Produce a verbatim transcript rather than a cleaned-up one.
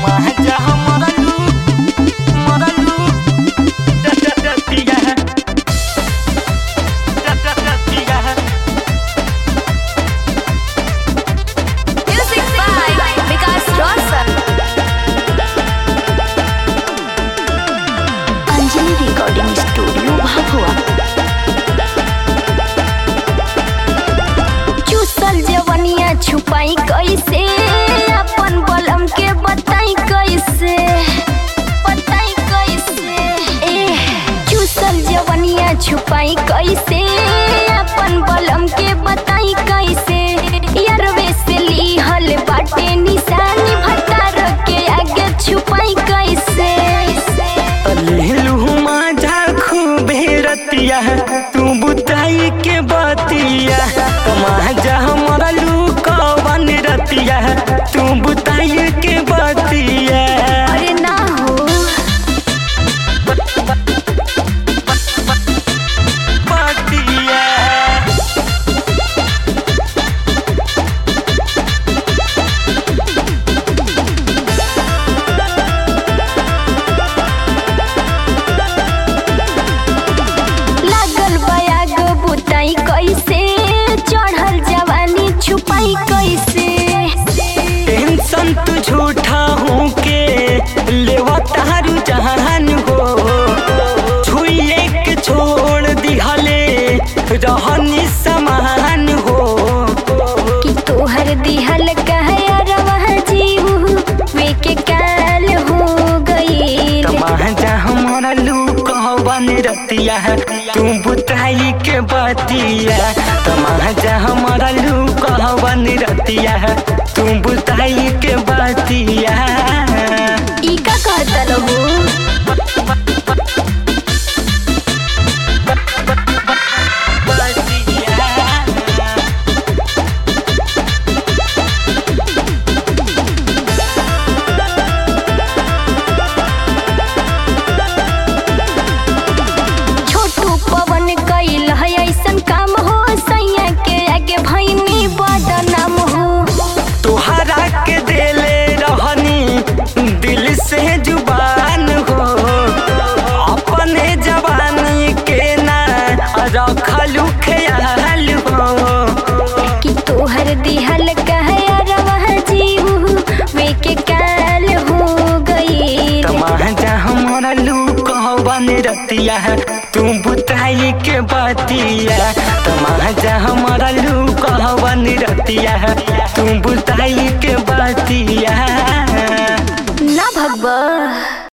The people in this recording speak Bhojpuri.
तमाजा मरलू मरलू रतिया रतिया Music by Vikas Rosal. Anjali recording studio Bhabhua. चूसल जवनिया छुपाई कैसे अपन बलम के बताई कैसे बताई कैसे ए चूसल जवनिया छुपाई कैसे अपन बलम के बताई कैसे यारवे से लीहल बाटे निशानी भतार के आगे छुपाई कैसे लेलू माझा खूबे रतिया तू बुताई के बतिया तमाजा मरलू कवन रतिया तू बुताई के बतिया अरे ना हो बतिया लागल बयाग बुताई कैसे चढ़ल जवानी छुपाई कैसे टेंशन तू झूठा हूँ के लेवा तारू जहान हो छुए के छोड़ दिहले रहनी समान हो कि तोहर दिहल कहे अरवा जीव वे के काल हो गई तमाजा हमारा लू कहवन रतिया तू बुताई के बतिया तमाजा हमारा लू कहवन रतिया तू बुताई के बतिया ई का कहतल हो छोटू पवन कैल है ऐसन काम हो सैया के आगे भैनी बदनाम हो तोहरा के देले रहनी दिल से जुबान हो अपने जवानी के ना रखलू ख्याल हो कि तोहर दिहल कहे अरवा जीव वे के काल हो गई तमाजा हमारा लू कहवन रतिया तू बुताई के बतिया तमाजा हमारा लू कहवन रतिया तू बुताई के बतिया ना भगवा।